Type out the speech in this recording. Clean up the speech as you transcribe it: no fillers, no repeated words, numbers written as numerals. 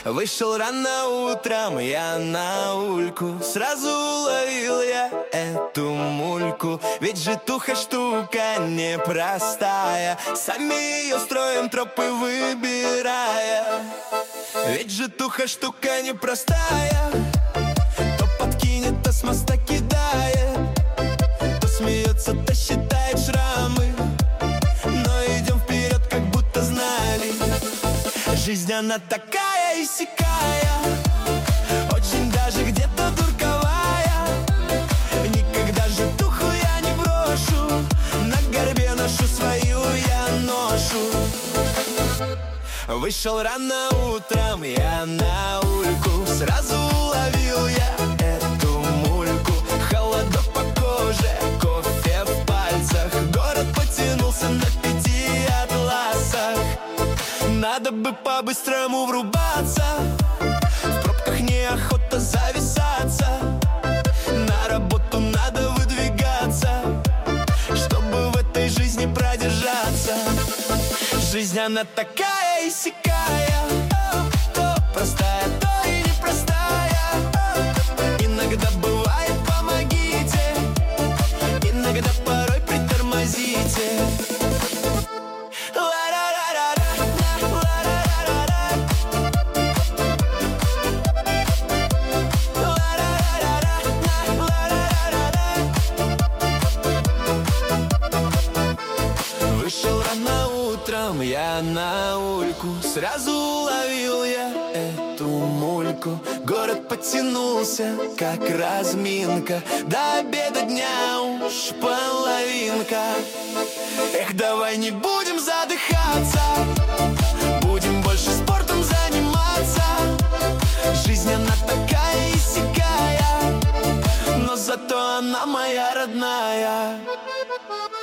Вышел рано утром я на ульку, сразу уловил я эту мульку. Ведь житуха штука непростая, сами ее строим, тропы выбирая. Ведь житуха штука непростая, то подкинет, то с моста кидает, то смеется, то считает шрамы. Но идем вперед, как будто знали. Жизнь она такая и сякая, очень даже где-то дурковая. Никогда житуху я не брошу, на горбе ношу свою я ношу. Вышел рано утром я на ульку, сразу уловил я эту мульку. Холодок по коже, кофе в пальцах, город потянулся на 5 атласах. Надо бы по-быстрому врубаться, в пробках неохота зависаться. На работу надо выдвигаться, чтобы в этой жизни продержаться. Жизнь она такая и сякая, то простая, то и непростая. Иногда бывает помогите, иногда порой притормозите. Вышел рано утром я на ульку, сразу уловил я эту мульку. Город потянулся, как разминка, до обеда дня уж половинка. Эх, давай не будем задыхаться, будем больше спортом заниматься. Жизнь она такая и сякая, но зато она моя родная.